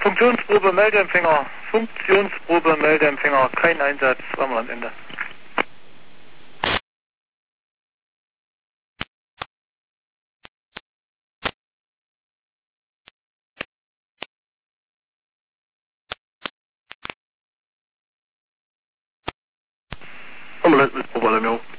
Funktionsprobe Meldeempfänger. Funktionsprobe Meldeempfänger. Kein Einsatz. Zweimal am Ende. Ambulanz mit Probe Alarmierung.